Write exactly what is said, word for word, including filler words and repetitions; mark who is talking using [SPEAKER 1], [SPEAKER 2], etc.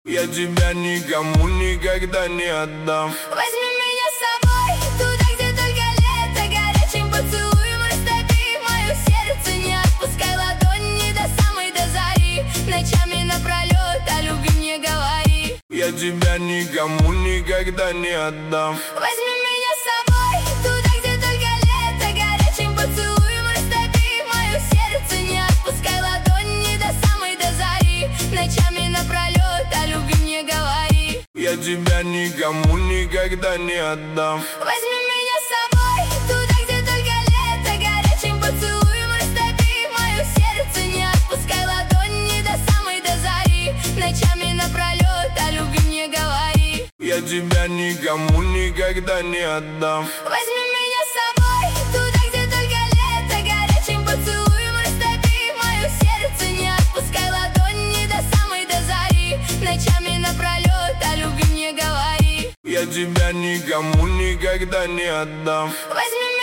[SPEAKER 1] Я тебя никому никогда не отдам.
[SPEAKER 2] Возьми меня с собой туда, где только лето. Горячим поцелуем растопи мое сердце. Не отпускай ладони до самой до зари. Ночами напролет о любви мне говори.
[SPEAKER 1] Я тебя никому никогда не отдам.
[SPEAKER 2] Возьми меня с собой туда, где только лето. Горячим поцелуем растопи мое сердце. Не отпускай ладони до самой до зари. Ночами напролет о любви мне говори.
[SPEAKER 1] Я тебя никому никогда не отдам.
[SPEAKER 2] Возьми меня с собой туда, где только лето. Горячим поцелуем растопи мое сердце. Не отпускай ладони до самой до зари. Ночами напролет о любви мне говори.
[SPEAKER 1] Я тебя никому никогда не отдам.
[SPEAKER 2] Возьми меня с собой туда, где только лето. Горячим поцелуем растопи мое сердце. Не отпускай ладони до самой до зари. Ночами напролет о любви мне говори.
[SPEAKER 1] Я тебя никому никогда не отдам.
[SPEAKER 2] Возьми